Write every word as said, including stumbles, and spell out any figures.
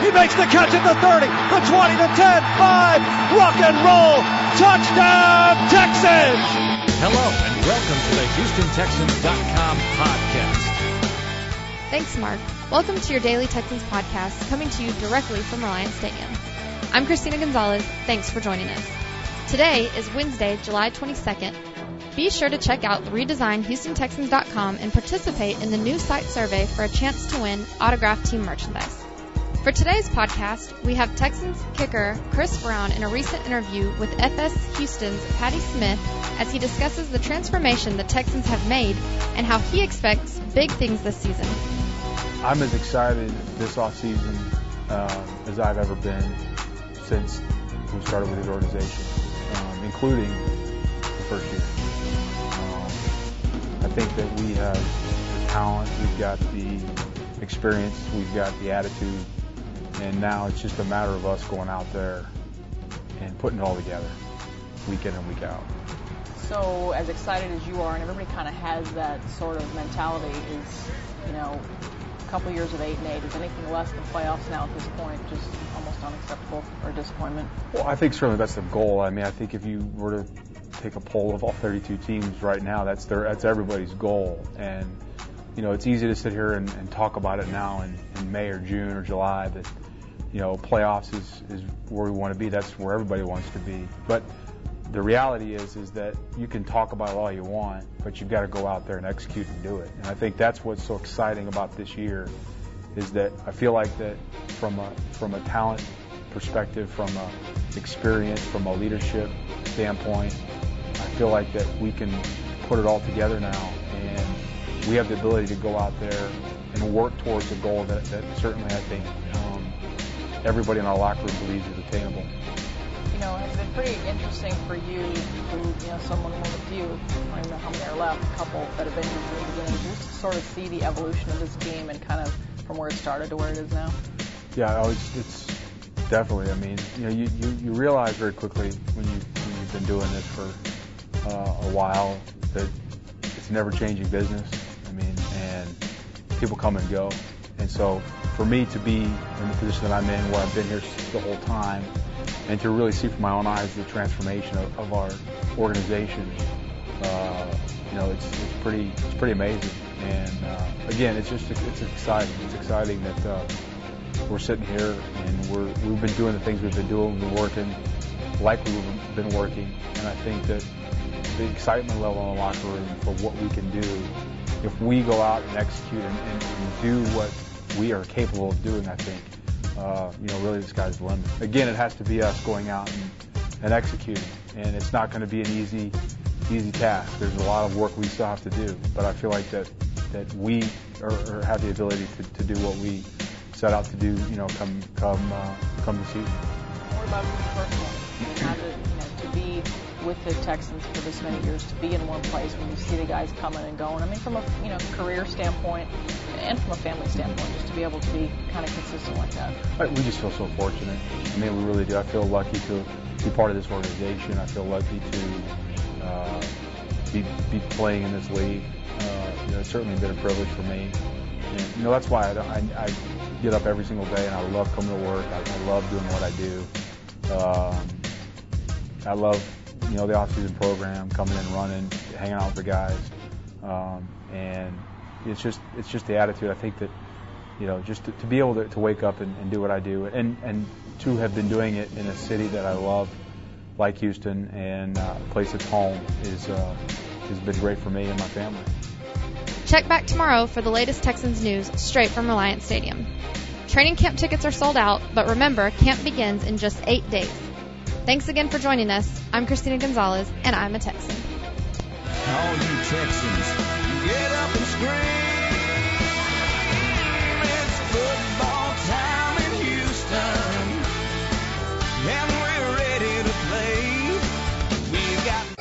He makes the catch at the thirty, the twenty, the ten, five. Rock and roll. Touchdown, Texans. Hello, and welcome to the Houston Texans dot com podcast. Thanks, Mark. Welcome to your Daily Texans podcast, coming to you directly from Reliant Stadium. I'm Christina Gonzalez. Thanks for joining us. Today is Wednesday, July twenty-second. Be sure to check out the redesigned Houston Texans dot com and participate in the new site survey for a chance to win autographed team merchandise. For today's podcast, we have Texans kicker Chris Brown in a recent interview with F S Houston's Patty Smith as he discusses the transformation the Texans have made and how he expects big things this season. I'm as excited this offseason uh, as I've ever been since we started with this organization, um, including the first year. Um, I think that we have the talent, we've got the experience, we've got the attitude, and now it's just a matter of us going out there and putting it all together, week in and week out. So as excited as you are, and everybody kind of has that sort of mentality, is, you know, a couple years of eight and eight, is anything less than playoffs now at this point just almost unacceptable or disappointment? Well, I think certainly that's the goal. I mean, I think if you were to take a poll of all thirty-two teams right now, that's their, that's everybody's goal. And, you know, it's easy to sit here and, and talk about it now in, in May or June or July that, you know, playoffs is, is where we want to be. That's where everybody wants to be. But the reality is, is that you can talk about it all you want, but you've got to go out there and execute and do it. And I think that's what's so exciting about this year, is that I feel like that from a from a talent perspective, from a experience, from a leadership standpoint, I feel like that we can put it all together now, and we have the ability to go out there and work towards a goal that, that certainly I think um, everybody in our locker room believes is attainable. You know, it's been pretty interesting for you, who, you know, someone one of the few, I don't even know how many are left, a couple that have been here from the beginning, just to sort of see the evolution of this game and kind of from where it started to where it is now. Yeah, it's, it's definitely, I mean, you know, you, you, you realize very quickly when, you, when you've been doing this for uh, a while that it's a never-changing business. I mean, and people come and go. And so for me to be in the position that I'm in, where I've been here the whole time, and to really see from my own eyes the transformation of, of our organization, uh, you know, it's, it's pretty it's pretty amazing. And uh, again, it's just it's exciting. It's exciting that uh, we're sitting here and we're we've been doing the things we've been doing. We've been working like we've been working, and I think that the excitement level in the locker room for what we can do if we go out and execute and, and, and do what we are capable of doing, I think. Uh, you know, really the sky's the limit. Again, it has to be us going out and, and executing, and it's not going to be an easy, easy task. There's a lot of work we still have to do, but I feel like that that we are, are have the ability to, to do what we set out to do. You know, come come uh, come the season. What about you personally? How to, you know, to be with the Texans for this many years, to be in one place when you see the guys coming and going. I mean, from a you know career standpoint and from a family standpoint, just to be able to be kind of consistent like that. We just feel so fortunate. I mean, we really do. I feel lucky to be part of this organization. I feel lucky to uh, be be playing in this league. Uh, you know, it's certainly been a privilege for me. And, you know, that's why I, I, I get up every single day and I love coming to work. I, I love doing what I do. Um, I love, you know, the off-season program, coming and running, hanging out with the guys, um, and it's just it's just the attitude. I think that, you know, just to, to be able to, to wake up and, and do what I do, and and to have been doing it in a city that I love, like Houston, and uh, a place that's home, is uh, has been great for me and my family. Check back tomorrow for the latest Texans news straight from Reliant Stadium. Training camp tickets are sold out, but remember, camp begins in just eight days. Thanks again for joining us. I'm Christina Gonzalez, and I'm a Texan. All you Texans, get up and scream.